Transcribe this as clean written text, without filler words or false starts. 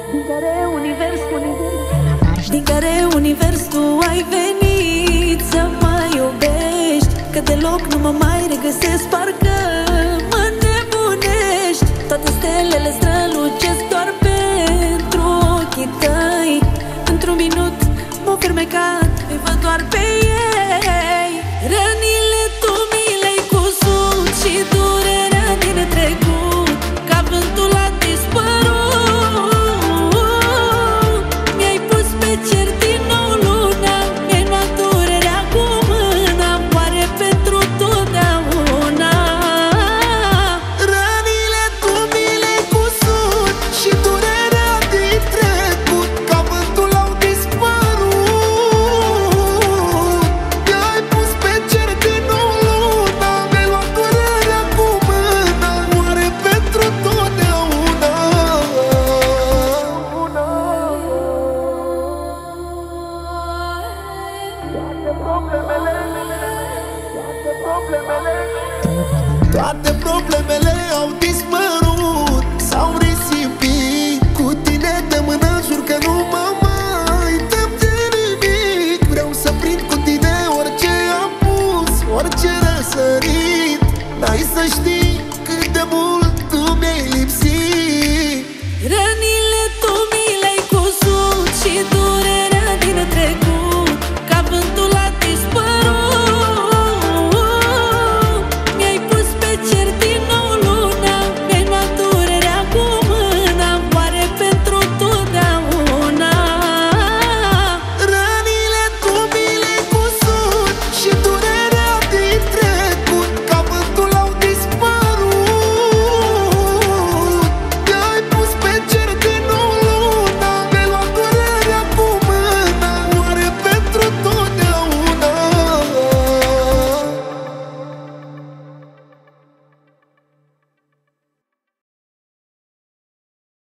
Din care univers tu ai venit să mă iubești, că deloc nu mă mai regăsesc, parcă mă nebunești. Toate stelele strălucesc doar pentru ochii tăi. Într-un minut m-au fermecat, îi văd doar pe ei. Rănile tu mi le-ai cusut și durerea din trecut, ca vântul a dispărut. Mi-ai pus pe cer din nou luna, mi-ai luat durerea cu mâna, moare pentru totdeauna. Rănile tu mi le-ai cusut și durerea din trecut, ca vântul au dispărut. Mi-ai pus pe cer din nou luna, mi-ai luat durerea cu mâna, moare pentru totdeauna. Toate problemele au dispărut, s-au risipit. Cu tine de mână jur că nu mă mai tem de nimic. Vreau să prind cu tine orice am pus, orice răsărit. N-ai să știi cât de mult tu mi-ai lipsit. Rănile